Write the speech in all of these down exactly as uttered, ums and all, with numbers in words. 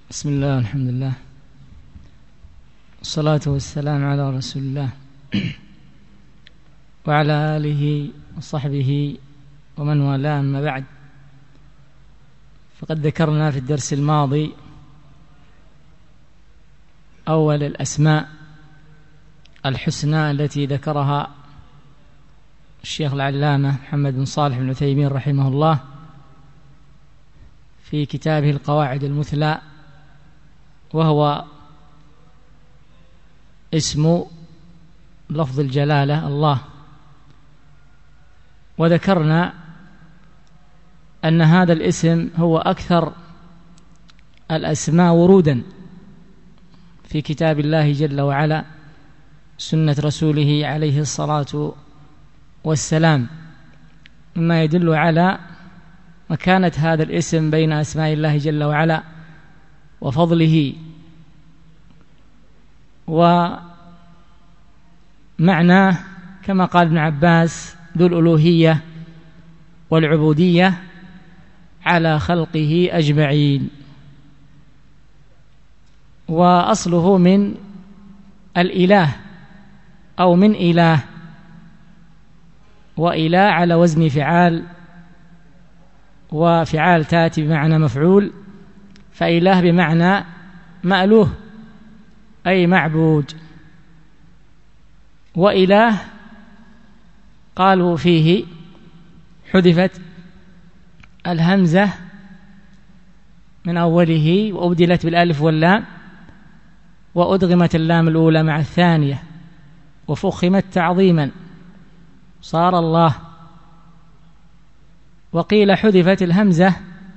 بسم الله، الحمد لله، الصلاة والسلام على رسول الله وعلى آله وصحبه ومن والاه، أما بعد. فقد ذكرنا في الدرس الماضي أول الأسماء الحسنى التي ذكرها الشيخ العلامة محمد بن صالح بن عثيمين رحمه الله في كتابه القواعد المثلى، وهو اسم لفظ الجلالة الله. وذكرنا أن هذا الاسم هو أكثر الأسماء ورودا في كتاب الله جل وعلا، سنة رسوله عليه الصلاة والسلام، مما يدل على مكانة هذا الاسم بين أسماء الله جل وعلا وفضله، ومعناه كما قال ابن عباس ذو الألوهية والعبودية على خلقه أجمعين. وأصله من الإله أو من إله، وإله على وزن فعال، وفعال تأتي بمعنى مفعول، فإله بمعنى مألوه أي معبود. وإله قالوا فيه حذفت الهمزة من أوله وأبدلت بالألف واللام، وأدغمت اللام الأولى مع الثانية وفخمت تعظيما صار الله. وقيل حذفت الهمزة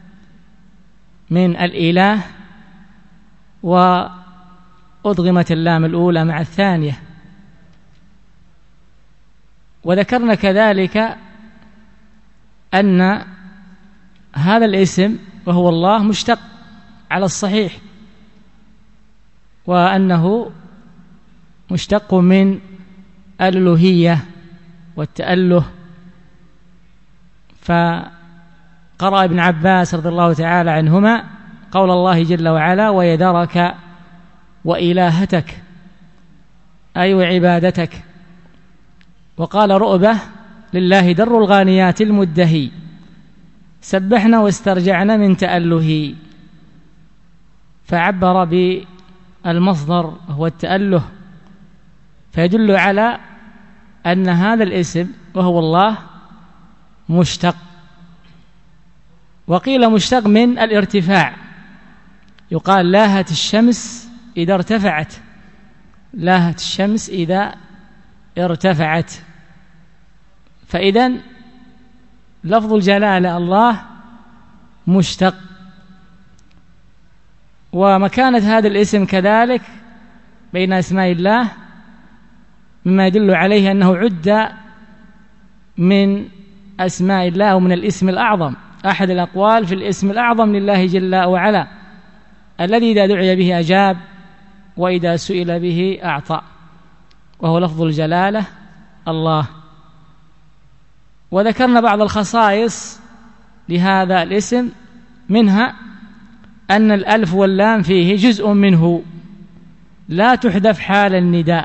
من الإله وأدغمت اللام الأولى مع الثانية. وذكرنا كذلك أن هذا الاسم وهو الله مشتق على الصحيح، وأنه مشتق من الألوهية والتأله. فقرأ ابن عباس رضي الله تعالى عنهما قول الله جل وعلا: ويذرك وإلهتك أي وعبادتك. وقال رؤبة: لله در الغانيات المدهي سبحنا واسترجعنا من تأله. فعبر بالمصدر هو التأله، فيدل على أن هذا الاسم وهو الله مشتق. وقيل مشتق من الارتفاع، يقال لاهت الشمس إذا ارتفعت، لاهت الشمس إذا ارتفعت. فإذن لفظ الجلالة الله مشتق. ومكانة هذا الاسم كذلك بين أسماء الله مما يدل عليه أنه عد من أسماء الله ومن الاسم الأعظم، أحد الأقوال في الاسم الأعظم لله جل وعلا، الذي إذا دعي به أجاب وإذا سئل به أعطى، وهو لفظ الجلالة الله. وذكرنا بعض الخصائص لهذا الاسم، منها أن الألف واللام فيه جزء منه لا تحذف حال النداء،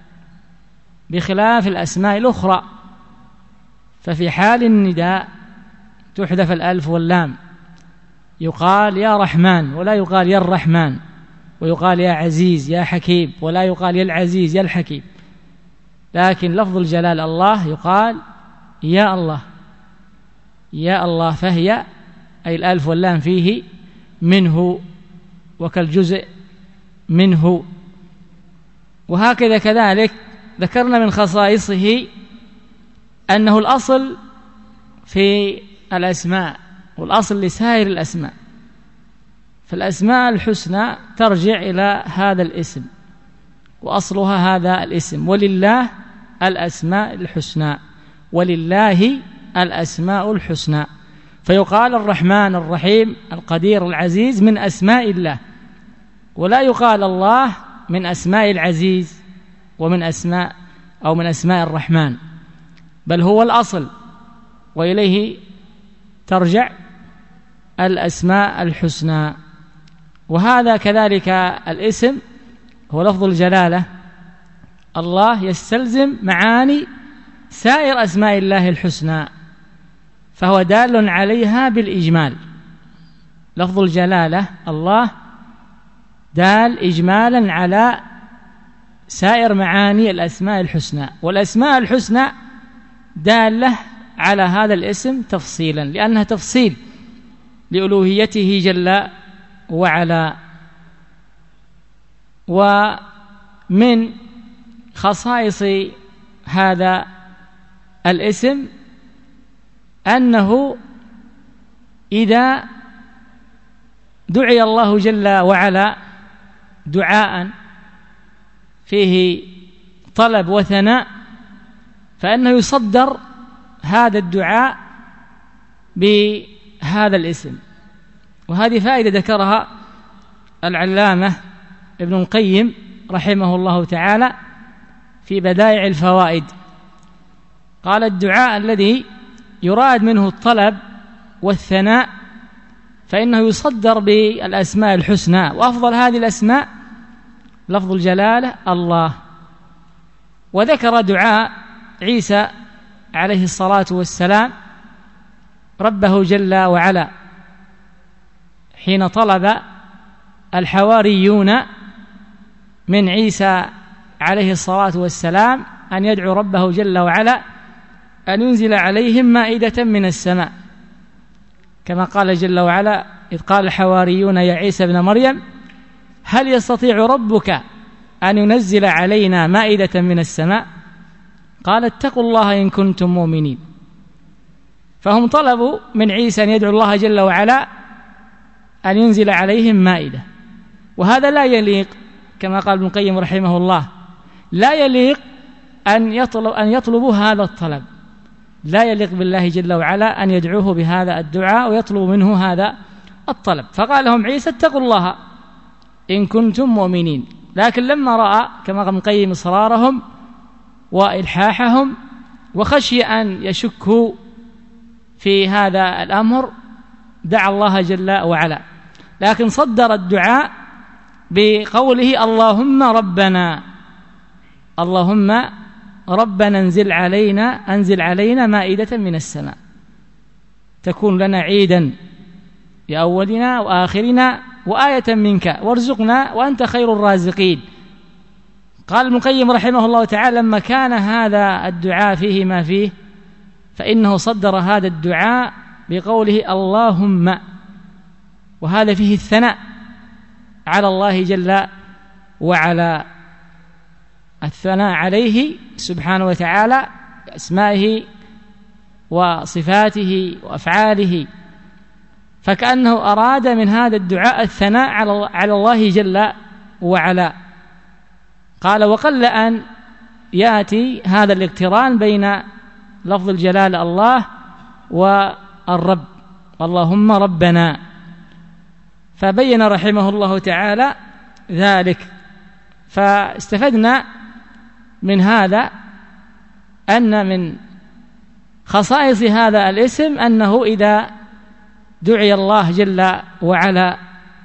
بخلاف الأسماء الأخرى ففي حال النداء تحذف الألف واللام، يقال يا رحمن ولا يقال يا الرحمن، ويقال يا عزيز يا حكيم ولا يقال يا العزيز يا الحكيم. لكن لفظ الجلال الله يقال يا الله يا الله، فهي أي الألف واللام فيه منه وكالجزء منه. وهكذا كذلك ذكرنا من خصائصه أنه الأصل في الأسماء والأصل لسائر الأسماء، فالأسماء الحسنى ترجع إلى هذا الاسم، وأصلها هذا الاسم: ولله الأسماء الحسنى، ولله الأسماء الحسنى. فيقال الرحمن الرحيم القدير العزيز من أسماء الله، ولا يقال الله من أسماء العزيز ومن أسماء أو من أسماء الرحمن، بل هو الأصل، وإليه ترجع الأسماء الحسنى. وهذا كذلك الاسم هو لفظ الجلالة الله يستلزم معاني سائر أسماء الله الحسنى، فهو دال عليها بالإجمال. لفظ الجلالة الله دال إجمالا على سائر معاني الأسماء الحسنى، والأسماء الحسنى دالة على هذا الاسم تفصيلا، لأنها تفصيل لألوهيته جل وعلا. ومن خصائص هذا الاسم أنه إذا دعي الله جل وعلا دعاء فيه طلب وثناء فإنه يصدر هذا الدعاء بهذا الاسم. وهذه فائدة ذكرها العلامة ابن القيم رحمه الله تعالى في بدائع الفوائد. قال: الدعاء الذي يراد منه الطلب والثناء فإنه يصدر بالأسماء الحسنى، وأفضل هذه الأسماء لفظ الجلالة الله. وذكر دعاء عيسى عليه الصلاة والسلام ربه جل وعلا حين طلب الحواريون من عيسى عليه الصلاة والسلام أن يدعو ربه جل وعلا أن ينزل عليهم مائدة من السماء، كما قال جل وعلا: إذ قال الحواريون يا عيسى ابن مريم هل يستطيع ربك أن ينزل علينا مائدة من السماء؟ قال: اتقوا الله إن كنتم مؤمنين. فهم طلبوا من عيسى أن يدعو الله جل وعلا أن ينزل عليهم مائدة، وهذا لا يليق كما قال ابن القيم رحمه الله، لا يليق أن يطلب أن يطلبوا هذا الطلب، لا يليق بالله جل وعلا أن يدعوه بهذا الدعاء ويطلب منه هذا الطلب. فقال لهم عيسى: اتقوا الله إن كنتم مؤمنين. لكن لما رأى كما قال ابن القيم إصرارهم وإلحاحهم وخشي أن يشكوا في هذا الأمر دعا الله جل وعلا، لكن صدر الدعاء بقوله: اللهم ربنا اللهم ربنا انزل علينا أنزل علينا مائدة من السماء تكون لنا عيدا لأولنا وآخرنا وآية منك وارزقنا وأنت خير الرازقين. قال ابن القيم رحمه الله تعالى: لما كان هذا الدعاء فيه ما فيه فإنه صدر هذا الدعاء بقوله اللهم، وهذا فيه الثناء على الله جل وعلا، الثناء عليه سبحانه وتعالى بأسمائه وصفاته وأفعاله، فكأنه أراد من هذا الدعاء الثناء على الله جل وعلا. قال: وقل أن يأتي هذا الاقتران بين لفظ الجلال الله والرب، اللهم ربنا، فبين رحمه الله تعالى ذلك. فاستفدنا من هذا أن من خصائص هذا الاسم أنه إذا دعي الله جل وعلا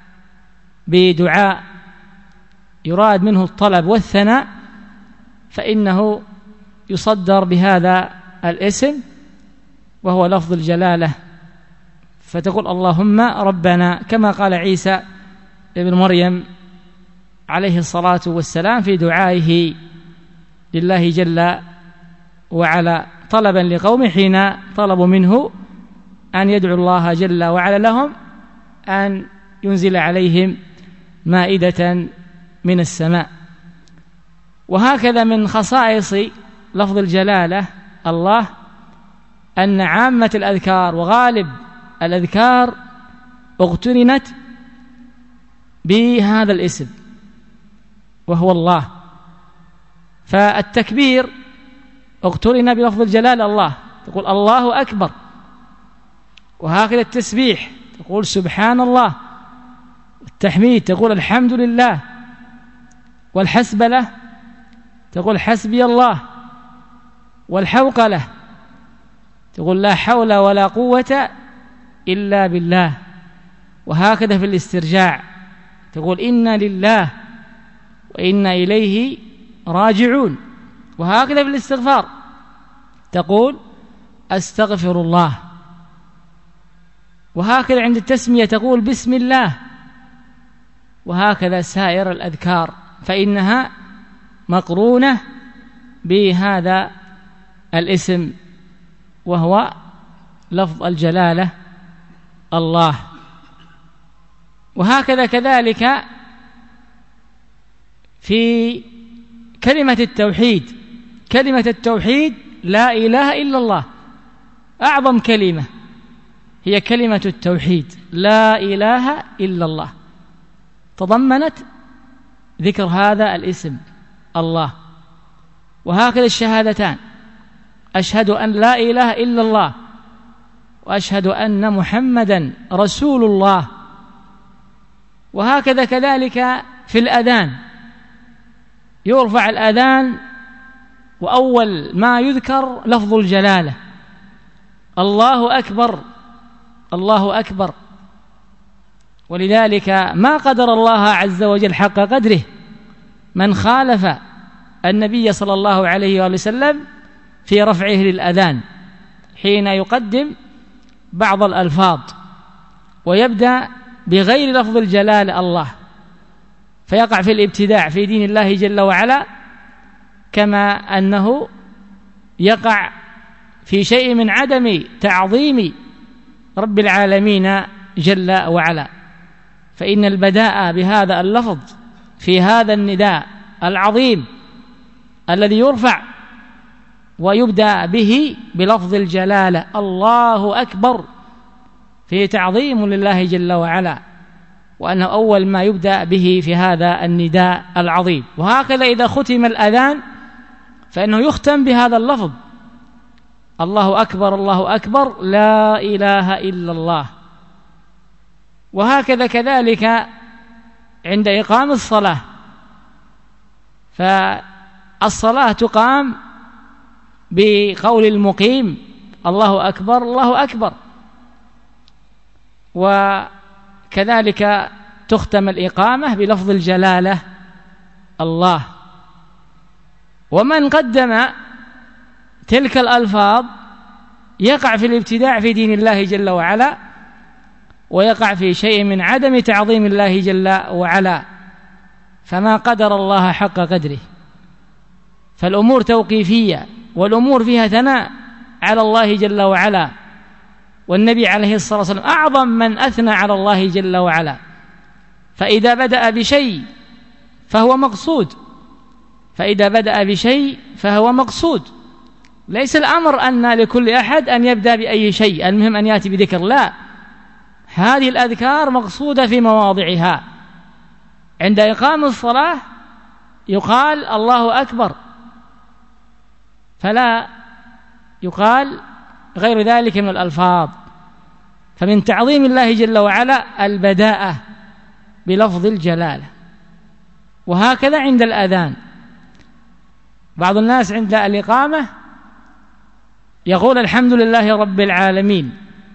بدعاء يراد منه الطلب والثناء فإنه يصدر بهذا الاسم وهو لفظ الجلالة، فتقول اللهم ربنا، كما قال عيسى ابن مريم عليه الصلاة والسلام في دعائه لله جل وعلا طلبا لقومه حين طلبوا منه أن يدعو الله جل وعلا لهم أن ينزل عليهم مائدة من السماء. وهكذا من خصائص لفظ الجلالة الله أن عامة الأذكار وغالب الأذكار اغتنت بهذا الاسم وهو الله، فالتكبير اغتنى بلفظ الجلال الله، تقول الله أكبر، وهكذا التسبيح تقول سبحان الله، التحميد تقول الحمد لله، والحسبلة تقول حسبي الله، والحوقلة تقول لا حول ولا قوة إلا بالله. وهكذا في الاسترجاع تقول إنا لله وإنا إليه راجعون. وهكذا في الاستغفار تقول أستغفر الله. وهكذا عند التسمية تقول بسم الله. وهكذا سائر الأذكار فإنها مقرونة بهذا الاسم وهو لفظ الجلالة الله. وهكذا كذلك في كلمة التوحيد، كلمة التوحيد لا إله إلا الله، أعظم كلمة هي كلمة التوحيد لا إله إلا الله، تضمنت ذكر هذا الاسم الله. وهكذا الشهادتان، أشهد أن لا إله إلا الله وأشهد أن محمدا رسول الله. وهكذا كذلك في الأذان، يرفع الأذان وأول ما يذكر لفظ الجلالة الله أكبر الله أكبر. ولذلك ما قدر الله عز وجل حق قدره من خالف النبي صلى الله عليه وآله وسلم في رفعه للأذان حين يقدم بعض الألفاظ ويبدأ بغير لفظ الجلالة الله، فيقع في الابتداع في دين الله جل وعلا، كما أنه يقع في شيء من عدم تعظيم رب العالمين جل وعلا. فإن البداء بهذا اللفظ في هذا النداء العظيم الذي يرفع ويبدأ به بلفظ الجلالة الله أكبر فيه تعظيم لله جل وعلا، وأنه أول ما يبدأ به في هذا النداء العظيم. وهكذا إذا ختم الأذان فإنه يختم بهذا اللفظ الله أكبر الله أكبر لا إله إلا الله. وهكذا كذلك عند إقام الصلاة، فالصلاة تقام بقول المقيم الله أكبر الله أكبر. وكذلك تختم الإقامة بلفظ الجلالة الله. ومن قدم تلك الألفاظ يقع في الابتداع في دين الله جل وعلا، ويقع في شيء من عدم تعظيم الله جل وعلا، فما قدر الله حق قدره. فالأمور توقيفية، والأمور فيها ثناء على الله جل وعلا، والنبي عليه الصلاة والسلام أعظم من أثنى على الله جل وعلا. فإذا بدأ بشيء فهو مقصود، فإذا بدأ بشيء فهو مقصود. ليس الأمر أن لكل أحد أن يبدأ بأي شيء، المهم أن يأتي بذكر، لا، هذه الأذكار مقصودة في مواضعها. عند إقام الصلاة يقال الله أكبر، فلا يقال غير ذلك من الألفاظ. فمن تعظيم الله جل وعلا البداءة بلفظ الجلالة. وهكذا عند الأذان، بعض الناس عند الإقامة يقول الحمد لله رب العالمين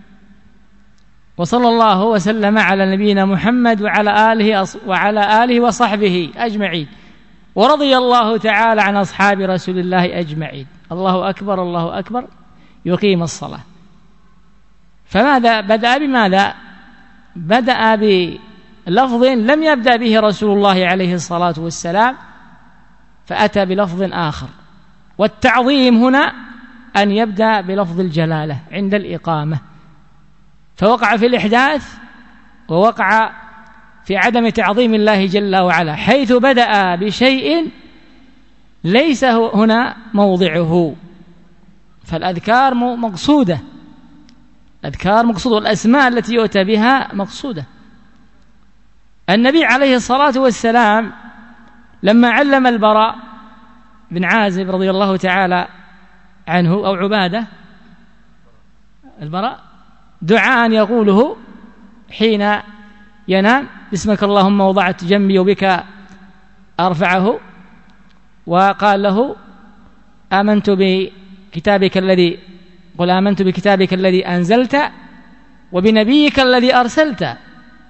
وصلى الله وسلم على نبينا محمد وعلى آله وعلى آله وصحبه أجمعين ورضي الله تعالى عن أصحاب رسول الله أجمعين. الله أكبر الله أكبر، يقيم الصلاة. فماذا بدأ بماذا؟ بدأ بلفظ لم يبدأ به رسول الله عليه الصلاة والسلام، فأتى بلفظ آخر. والتعظيم هنا أن يبدأ بلفظ الجلالة عند الإقامة، فوقع في الإحداث ووقع في عدم تعظيم الله جل وعلا، حيث بدأ بشيء ليس هنا موضعه. فالأذكار مقصودة، الأذكار مقصودة، والأسماء التي يؤتى بها مقصودة. النبي عليه الصلاة والسلام لما علم البراء بن عازب رضي الله تعالى عنه، أو عبادة البراء، دعاء يقوله حين ينام: باسمك اللهم وضعت جنبي وبك أرفعه. وقال له: آمنت بكتابك الذي قل آمنت بكتابك الذي أنزلت وبنبيك الذي أرسلت.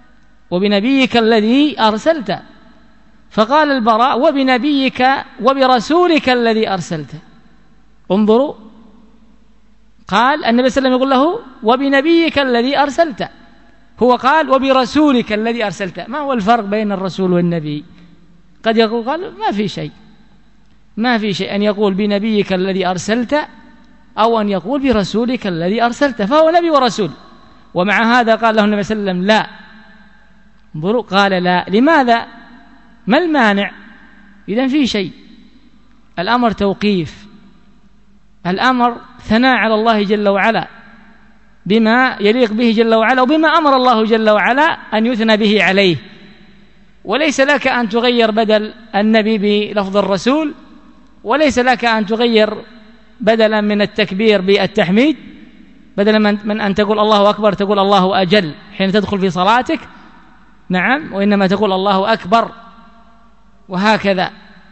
وبنبيك الذي أرسلت. فقال البراء وبنبيك وبرسولك الذي أرسلت. انظروا، قال النبي صلى الله عليه وسلم يقول له وبنبيك الذي أرسلت، هو قال وبرسولك الذي أرسلت. ما هو الفرق بين الرسول والنبي؟ قد يقول قال ما في شيء، ما في شيء أن يقول بنبيك الذي أرسلت أو أن يقول برسولك الذي أرسلت، فهو نبي ورسول. ومع هذا قال له النبي صلى الله عليه وسلم لا. انظروا، قال لا. لماذا؟ ما المانع؟ إذن في شيء. الأمر توقيف، الأمر ثناء على الله جل وعلا بما يليق به جل وعلا وبما أمر الله جل وعلا أن يثنى به عليه. وليس لك أن تغير بدل النبي بلفظ الرسول، وليس لك أن تغير بدلا من التكبير بالتحميد، بدلا من أن تقول الله أكبر تقول الله أجل حين تدخل في صلاتك، نعم، وإنما تقول الله أكبر، وهكذا.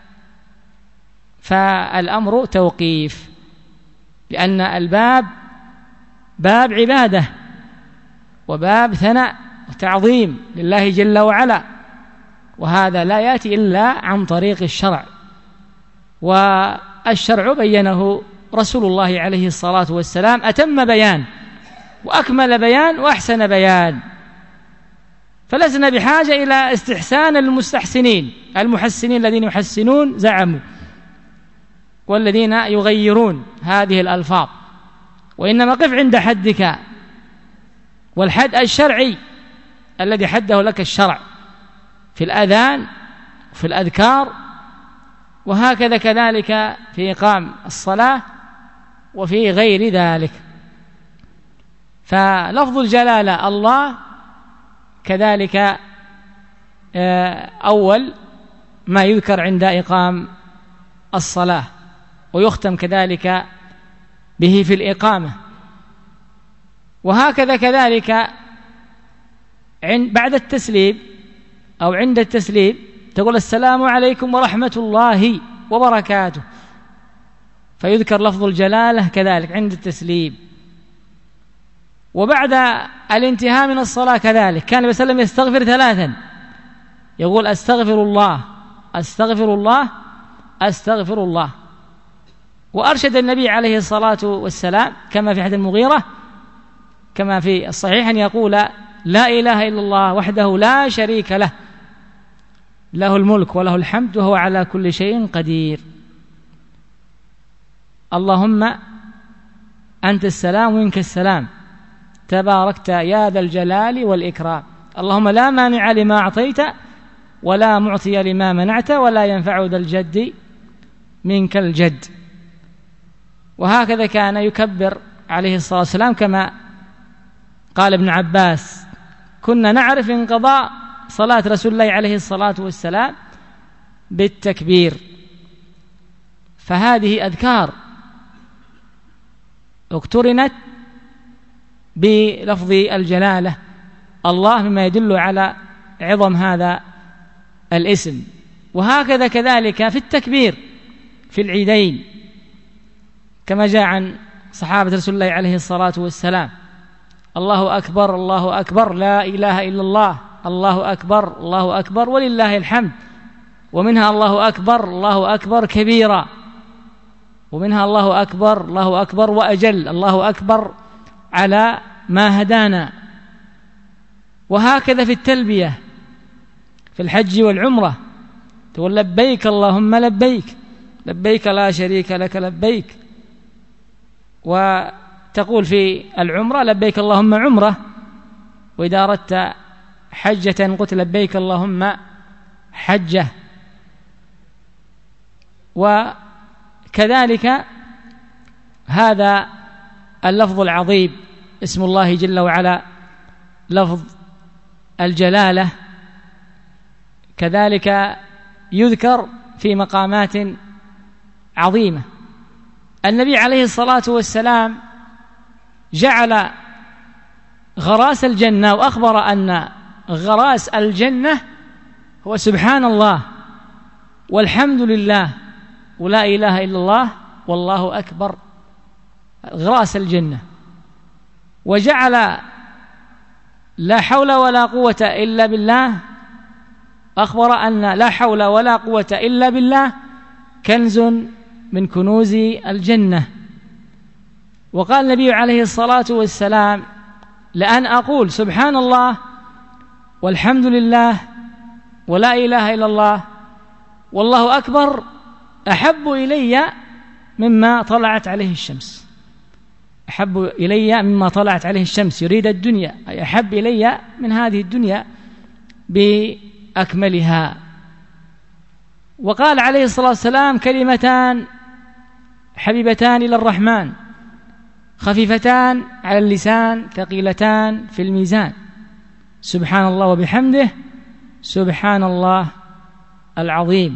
فالأمر توقيف، لأن الباب باب عبادة وباب ثناء وتعظيم لله جل وعلا، وهذا لا يأتي إلا عن طريق الشرع، والشرع بينه رسول الله عليه الصلاة والسلام أتم بيان وأكمل بيان وأحسن بيان. فلسنا بحاجة إلى استحسان المستحسنين المحسنين الذين يحسنون زعموا والذين يغيرون هذه الألفاظ، وإنما قف عند حدك، والحد الشرعي الذي حده لك الشرع في الأذان وفي الأذكار، وهكذا كذلك في إقام الصلاة وفي غير ذلك. فلفظ الجلالة الله كذلك أول ما يذكر عند إقام الصلاة، ويختم كذلك به في الإقامة، وهكذا كذلك بعد التسليم أو عند التسليم تقول السلام عليكم ورحمة الله وبركاته، فيذكر لفظ الجلالة كذلك عند التسليم. وبعد الانتهاء من الصلاة كذلك كان النبي صلى الله عليه وسلم يستغفر ثلاثا، يقول أستغفر الله أستغفر الله أستغفر الله. وأرشد النبي عليه الصلاة والسلام كما في حديث المغيرة كما في الصحيح أن يقول لا إله إلا الله وحده لا شريك له، له الملك وله الحمد وهو على كل شيء قدير. اللهم أنت السلام ومنك السلام تباركت يا ذا الجلال والإكرام. اللهم لا مانع لما أعطيت ولا معطي لما منعت ولا ينفع ذا الجد منك الجد. وهكذا كان يكبر عليه الصلاة والسلام كما قال ابن عباس كنا نعرف انقضاء صلاة رسول الله عليه الصلاة والسلام بالتكبير. فهذه أذكار اقترنت بلفظ الجلالة الله مما يدل على عظم هذا الاسم. وهكذا كذلك في التكبير في العيدين كما جاء عن صحابة رسول الله عليه الصلاة والسلام الله أكبر الله أكبر لا إله إلا الله الله أكبر الله أكبر ولله الحمد. ومنها الله أكبر الله أكبر كبيرا، ومنها الله أكبر الله أكبر وأجل، الله أكبر على ما هدانا. وهكذا في التلبية في الحج والعمرة تقول لبيك اللهم لبيك لبيك لا شريك لك لبيك. وتقول في العمرة لبيك اللهم عمرة، وإذا أردت حجة قلت لبيك اللهم حجة. وكذلك هذا اللفظ العظيم اسم الله جل وعلا لفظ الجلالة كذلك يذكر في مقامات عظيمة. النبي عليه الصلاة والسلام جعل غراس الجنة وأخبر أن غراس الجنة هو سبحان الله والحمد لله ولا إله إلا الله والله أكبر، غراس الجنة. وجعل لا حول ولا قوة إلا بالله، أخبر أن لا حول ولا قوة إلا بالله كنز من كنوز الجنة. وقال النبي عليه الصلاة والسلام: لأن أقول سبحان الله والحمد لله ولا إله إلا الله والله أكبر أحب إلي مما طلعت عليه الشمس. أحب إلي مما طلعت عليه الشمس، يريد الدنيا، أي أحب إلي من هذه الدنيا بأكملها. وقال عليه الصلاة والسلام: كلمتان حبيبتان إلى الرحمن خفيفتان على اللسان ثقيلتان في الميزان، سبحان الله وبحمده سبحان الله العظيم.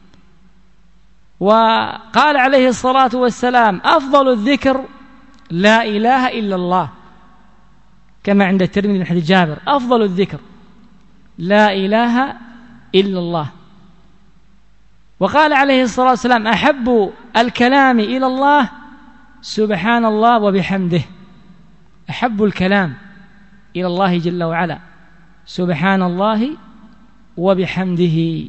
وقال عليه الصلاة والسلام: أفضل الذكر لا إله إلا الله، كما عند الترمذي من حديث جابر: أفضل الذكر لا إله إلا الله. وقال عليه الصلاة والسلام: أحب الكلام إلى الله سبحان الله وبحمده. أحب الكلام إلى الله جل وعلا سبحان الله وبحمده.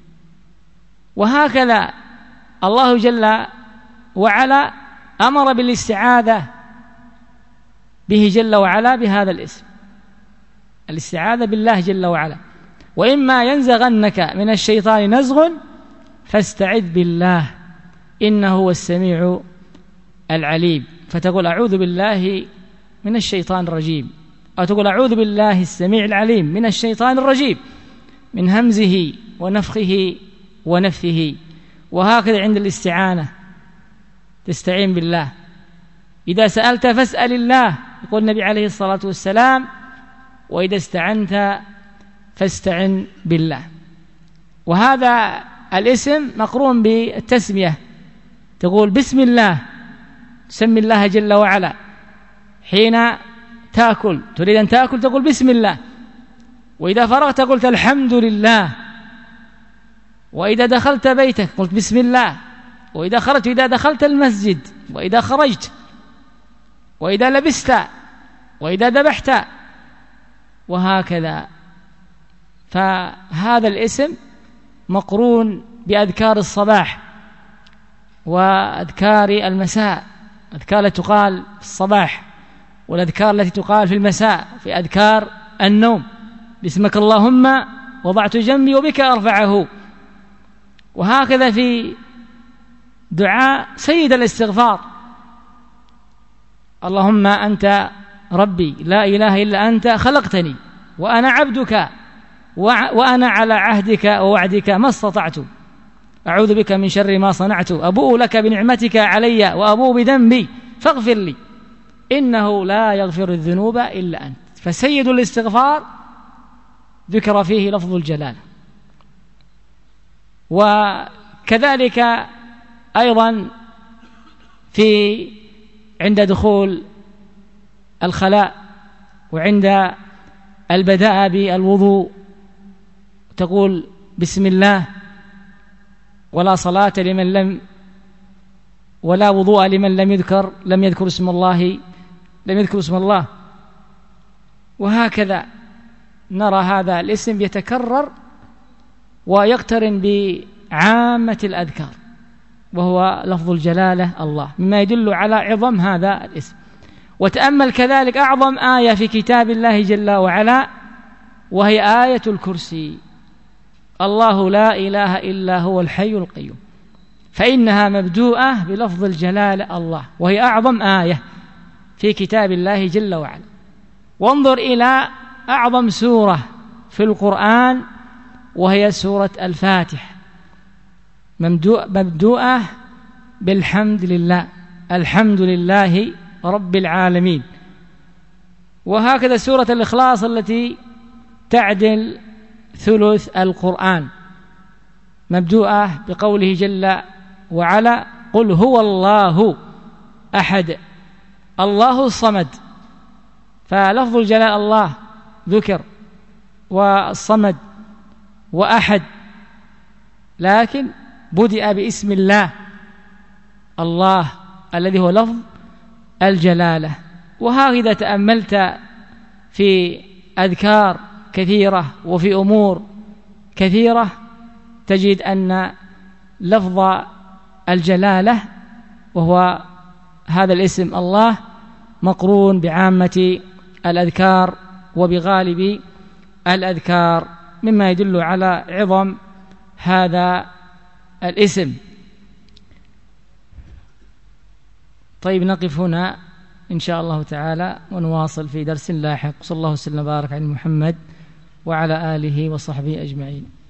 وهكذا الله جل وعلا أمر بالاستعاذة به جل وعلا بهذا الاسم، الاستعاذة بالله جل وعلا: وإما ينزغنك من الشيطان نزغ فاستعذ بالله إنه هو السميع العليم. فتقول: أعوذ بالله من الشيطان الرجيم، أو تقول: أعوذ بالله السميع العليم من الشيطان الرجيم، من همزه ونفخه ونفثه. وهكذا عند الاستعانة تستعين بالله. إذا سألت فاسأل الله، يقول النبي عليه الصلاة والسلام: وإذا استعنت فاستعن بالله. وهذا الاسم مقرون بالتسمية، تقول بسم الله، تسمي الله جل وعلا. حين تأكل، تريد أن تأكل، تقول بسم الله. وإذا فرغت قلت الحمد لله. وإذا دخلت بيتك قلت بسم الله. وإذا خرجت، إذا دخلت المسجد، وإذا خرجت، وإذا لبست، وإذا ذبحت، وهكذا. فهذا الاسم مقرون بأذكار الصباح وأذكار المساء، أذكار التي تقال في الصباح والأذكار التي تقال في المساء، في أذكار النوم: باسمك اللهم وضعت جنبي وبك أرفعه. وهكذا في دعاء سيد الاستغفار: اللهم أنت ربي لا إله إلا أنت خلقتني وأنا عبدك وأنا على عهدك ووعدك ما استطعت، أعوذ بك من شر ما صنعت، أبوء لك بنعمتك علي وأبوء بذنبي فاغفر لي إنه لا يغفر الذنوب إلا أنت. فسيد الاستغفار ذكر فيه لفظ الجلالة. وكذلك أيضا في عند دخول الخلاء وعند البداء بالوضوء تقول بسم الله، ولا صلاة لمن لم ولا وضوء لمن لم يذكر لم يذكر اسم الله لم يذكر اسم الله. وهكذا نرى هذا الاسم يتكرر ويقترن بعامة الأذكار، وهو لفظ الجلالة الله، مما يدل على عظم هذا الاسم. وتأمل كذلك أعظم آية في كتاب الله جل وعلا، وهي آية الكرسي: الله لا إله إلا هو الحي القيوم، فإنها مبدوءة بلفظ الجلالة الله، وهي أعظم آية في كتاب الله جل وعلا. وانظر إلى أعظم سورة في القرآن، وهي سورة الفاتحة، مبدوءة بالحمد لله، الحمد لله رب العالمين. وهكذا سورة الإخلاص التي تعدل ثلث القرآن، مبدوءة بقوله جل وعلا: قل هو الله أحد الله الصمد. فلفظ الجلال الله ذكر، والصمد وأحد، لكن بدأ باسم الله الله الذي هو لفظ الجلالة. وهكذا تأملت في أذكار كثيرة وفي أمور كثيرة تجد أن لفظ الجلالة وهو هذا الاسم الله مقرون بعامة الأذكار وبغالب الأذكار، مما يدل على عظم هذا الاسم. طيب، نقف هنا إن شاء الله تعالى ونواصل في درس لاحق. صلى الله وسلم وبارك على محمد وعلى آله وصحبه أجمعين.